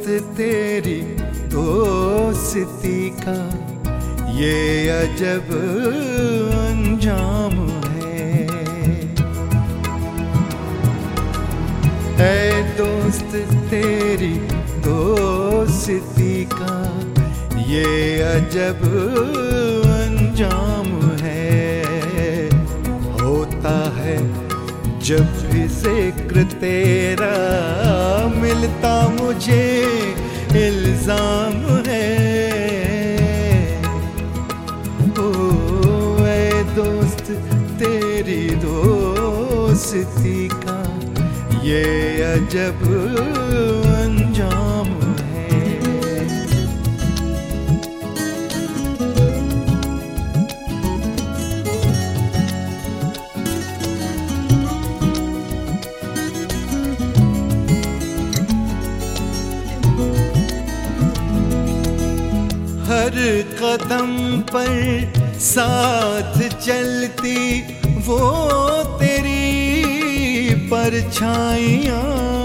दोस्त तेरी दोस्ती का ये अजब अंजाम है। ऐ दोस्त तेरी दोस्ती का ये अजब अंजाम है। होता है जब भी जिक्र तेरा मिलता मुझे इल्जाम है। ओ ऐ दोस्त तेरी दोस्ती का ये अजब अंजाम है। हर कदम पर साथ चलती वो तेरी परछाइयाँ।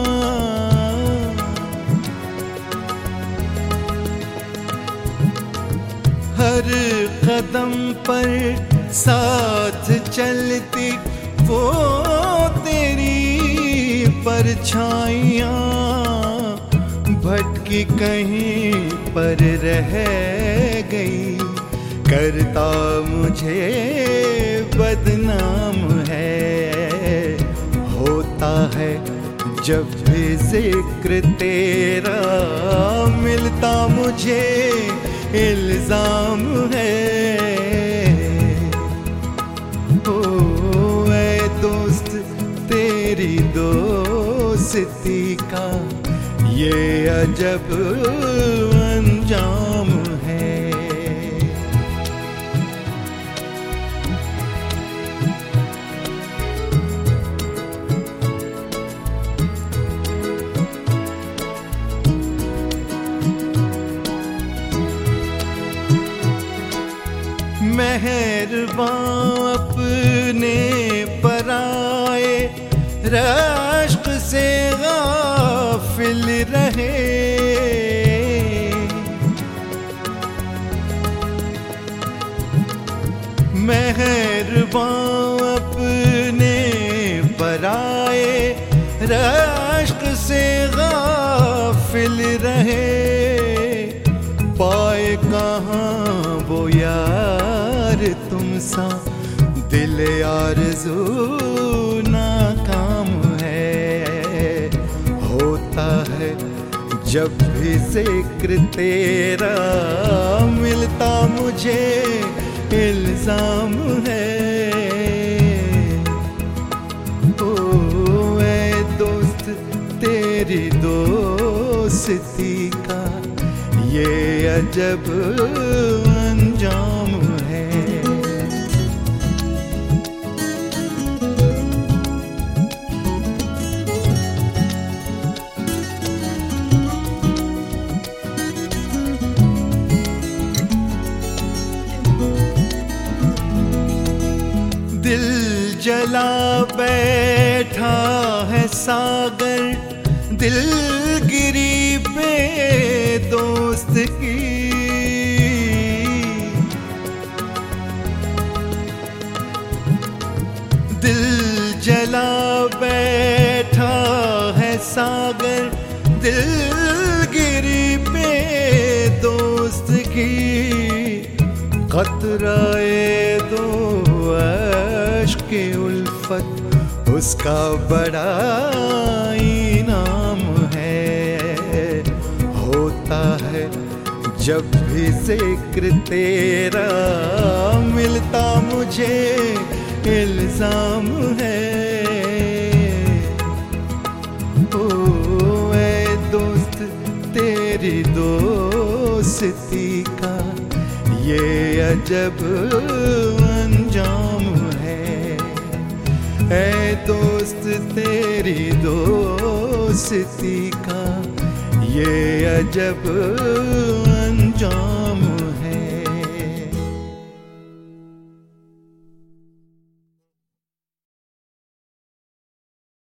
हर कदम पर साथ चलती वो तेरी परछाइयाँ। भटकी कहीं पर रह गई करता मुझे बदनाम है। होता है जब भी जिक्र तेरा मिलता मुझे इल्जाम है। ओ ऐ दोस्त तेरी दोस्ती का ये अजब अंजाम है। मेहरबान अपने पराए रश्क से गाफिल रहे। मेहरबान अपने पराए रश्क से गाफिल रहे। पाए कहाँ वो यार तुम सा दिल आरज़ू नाकाम है। होता है जब भी जिक्र तेरा मिलता मुझे इल्जाम है। ओ ऐ दोस्त तेरी दोस्ती का ये अजब अंजाम है। दिल जला बैठा है सागर दिलगिरी पे दोस्त की। दिल जला बैठा है सागर दिलगिरी पे दोस्त की। खतराए दो अश्क-ए उल्फत उसका बड़ा इनाम है। होता है जब भी जिक्र तेरा मिलता मुझे इल्जाम है। ओ ऐ दोस्त तेरी दोस्ती का ये अजब अंजाम है। ऐ दोस्त तेरी दोस्ती का ये अजब अंजाम